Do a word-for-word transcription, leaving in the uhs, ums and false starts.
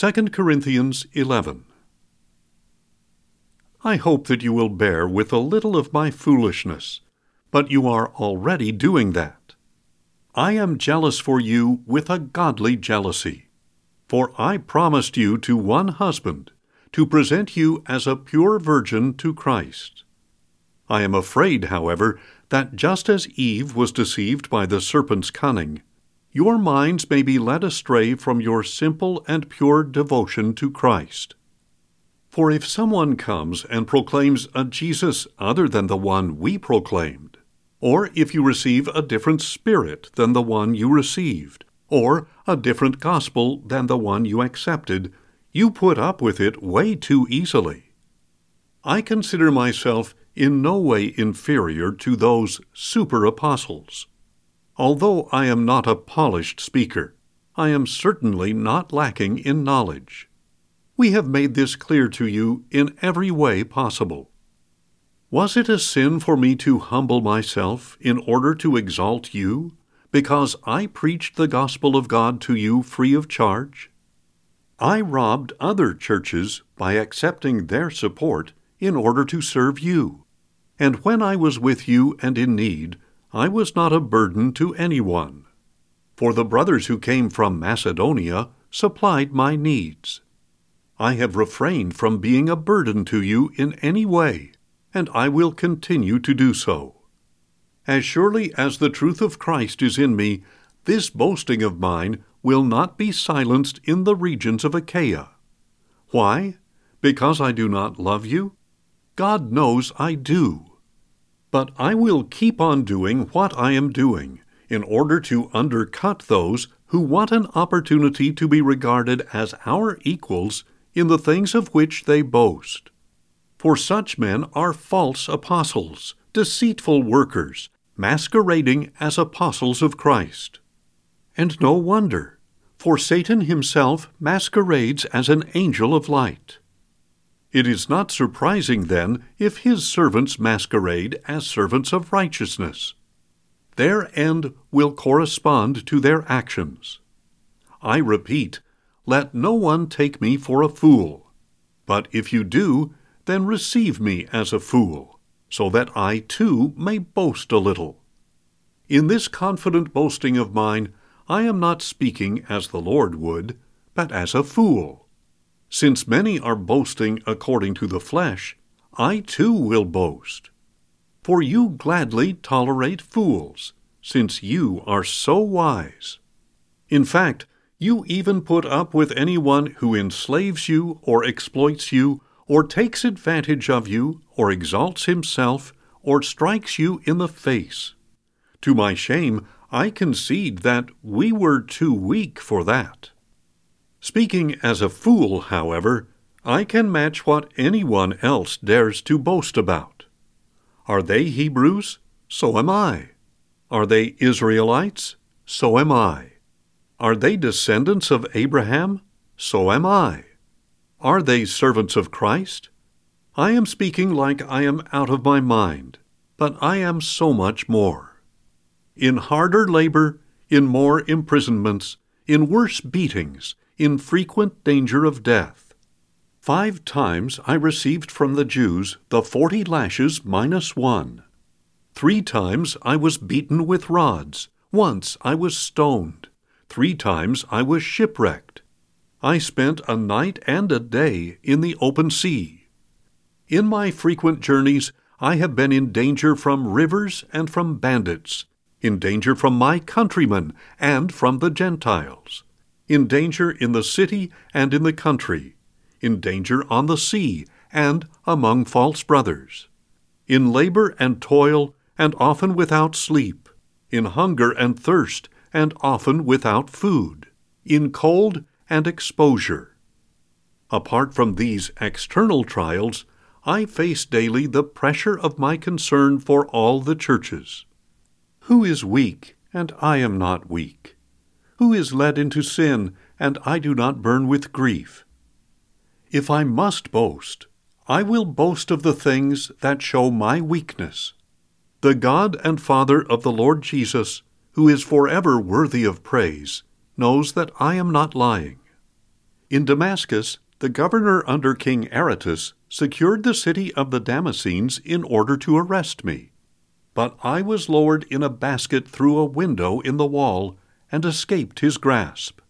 Second Corinthians eleven. I hope that you will bear with a little of my foolishness, but you are already doing that. I am jealous for you with a godly jealousy, for I promised you to one husband, to present you as a pure virgin to Christ. I am afraid, however, that just as Eve was deceived by the serpent's cunning, your minds may be led astray from your simple and pure devotion to Christ. For if someone comes and proclaims a Jesus other than the one we proclaimed, or if you receive a different spirit than the one you received, or a different gospel than the one you accepted, you put up with it way too easily. I consider myself in no way inferior to those super-apostles. Although I am not a polished speaker, I am certainly not lacking in knowledge. We have made this clear to you in every way possible. Was it a sin for me to humble myself in order to exalt you, because I preached the gospel of God to you free of charge? I robbed other churches by accepting their support in order to serve you. And when I was with you and in need, I was not a burden to anyone. For the brothers who came from Macedonia supplied my needs. I have refrained from being a burden to you in any way, and I will continue to do so. As surely as the truth of Christ is in me, this boasting of mine will not be silenced in the regions of Achaia. Why? Because I do not love you? God knows I do. But I will keep on doing what I am doing, in order to undercut those who want an opportunity to be regarded as our equals in the things of which they boast. For such men are false apostles, deceitful workers, masquerading as apostles of Christ. And no wonder, for Satan himself masquerades as an angel of light. It is not surprising, then, if his servants masquerade as servants of righteousness. Their end will correspond to their actions. I repeat, let no one take me for a fool. But if you do, then receive me as a fool, so that I too may boast a little. In this confident boasting of mine, I am not speaking as the Lord would, but as a fool. Since many are boasting according to the flesh, I too will boast. For you gladly tolerate fools, since you are so wise. In fact, you even put up with anyone who enslaves you or exploits you, or takes advantage of you, or exalts himself, or strikes you in the face. To my shame, I concede that we were too weak for that. Speaking as a fool, however, I can match what anyone else dares to boast about. Are they Hebrews? So am I. Are they Israelites? So am I. Are they descendants of Abraham? So am I. Are they servants of Christ? I am speaking like I am out of my mind, but I am so much more. In harder labor, in more imprisonments, in worse beatings, in frequent danger of death. Five times I received from the Jews the forty lashes minus one. Three times I was beaten with rods. Once I was stoned. Three times I was shipwrecked. I spent a night and a day in the open sea. In my frequent journeys, I have been in danger from rivers and from bandits, in danger from my countrymen and from the Gentiles, in danger in the city and in the country, in danger on the sea and among false brothers, in labor and toil and often without sleep, in hunger and thirst and often without food, in cold and exposure. Apart from these external trials, I face daily the pressure of my concern for all the churches. Who is weak, and I am not weak? Who is led into sin, and I do not burn with grief? If I must boast, I will boast of the things that show my weakness. The God and Father of the Lord Jesus, who is forever worthy of praise, knows that I am not lying. In Damascus, the governor under King Aretas secured the city of the Damascenes in order to arrest me. But I was lowered in a basket through a window in the wall and escaped his grasp.